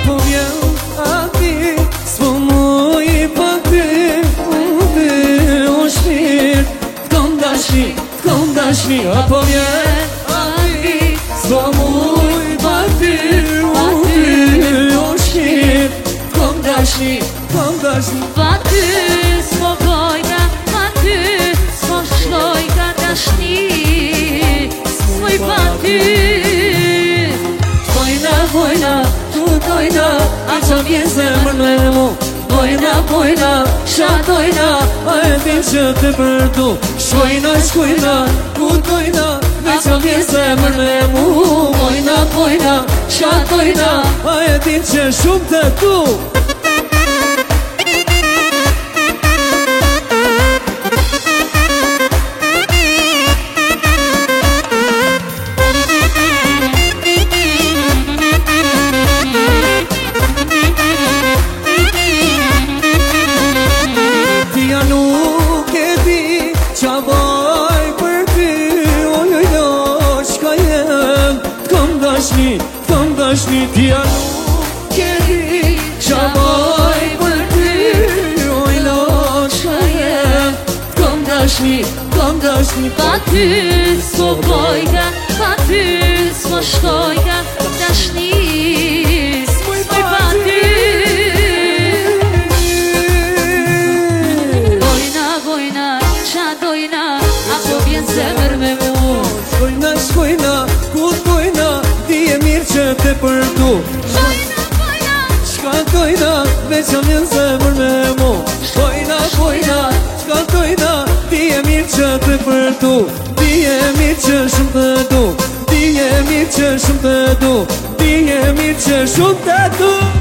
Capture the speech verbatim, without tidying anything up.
po vjen ati, s'po mu i pa ty, ty o shpirë. T'kom dashni, t'kom dashni, apo vjen ati, s'po mu i pa ty, ty o shpirë. T'kom dashni, t'kom dashni, Pa ty s'po gojna, pa ty s'po shlojka dashni, s'moj pa ty. Vojna, vojna, tu dojna, a që vjen zemër me mu. Vojna, vojna, shatojna, a e din që të përdu. Shkojna, shkojna, ku dojna, me që vjen zemër me mu. Vojna, vojna, shatojna, a e din që shumë të tu. Nuk e di qa baj për ty, oj oj oj, shka jem. T'kom dashni, t'kom dashni, tja nuk e di qa baj për ty, oj oj, shka jem. T'kom dashni, t'kom dashni, Pa ty s'po gojka, pa ty s'po shkojka dashni, s'moj pa ty. Zemër me mu Shkojna, shkojna, ku t'kojna, di e mirë që te përdu. Shkojna, shkojna, Shka t'kojna, veç jam jen zemër me mu. Shkojna, shkojna, shka t'kojna, di e mirë që te përdu. Di e mirë që shumë të du. Di e mirë që shumë të du. Di e mirë që shumë të du.